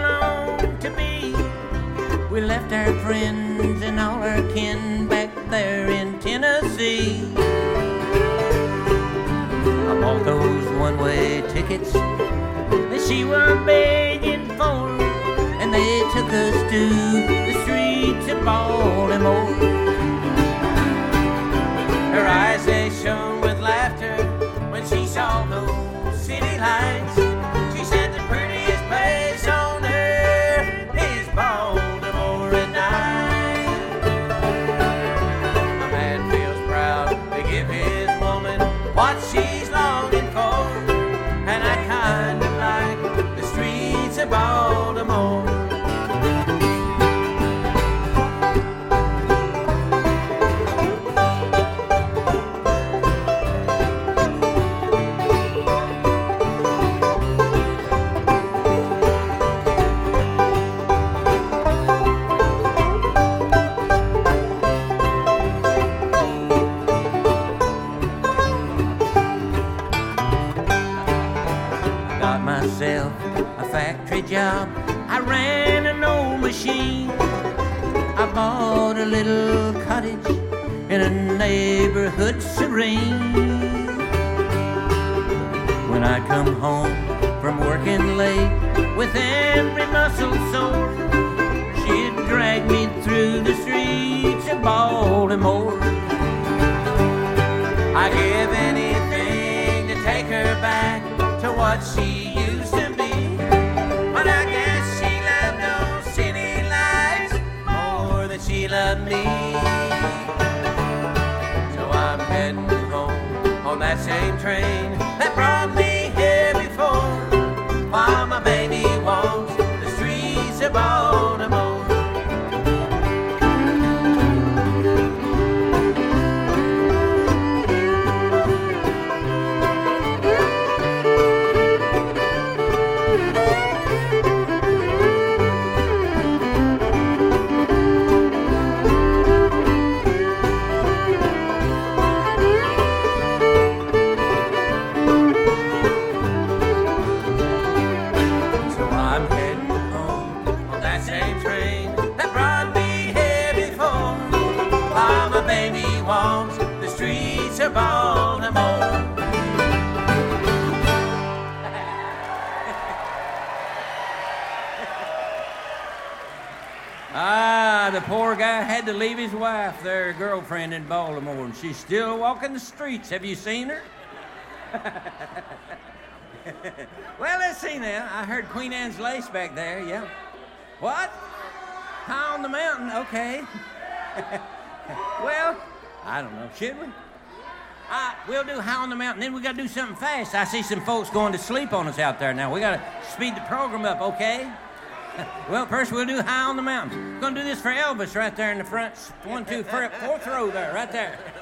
long to be. We left our friends and all our kin back there in Tennessee. I bought those one-way tickets that she was begging for, and they took us to the streets of Baltimore. Her eyes, they shone with laughter when she saw those city lights. She said the prettiest place on earth is Baltimore at night. A man feels proud to give his woman what she's longing for, and I kind of like the streets of Baltimore. A factory job, I ran an old machine. I bought a little cottage in a neighborhood serene. When I come home from working late with every muscle sore, she'd drag me through the streets of Baltimore. I'd give anything to take her back to what she used to be, but I guess she loved those city lights more than she loved me. So I'm heading home on that same train that brought me here before, while my baby walks the streets of Baltimore. The poor guy had to leave his wife, their girlfriend in Baltimore, and she's still walking the streets. Have you seen her? Well, let's see now. I heard Queen Anne's Lace back there, yeah. What? High on the Mountain, okay. Well, I don't know. Should we? We'll do High on the Mountain, then we got to do something fast. I see some folks going to sleep on us out there now. We got to speed the program up, okay? Well, first we'll do High on the Mountain. We're going to do this for Elvis right there in the front. 1, 2, 4th row there, right there.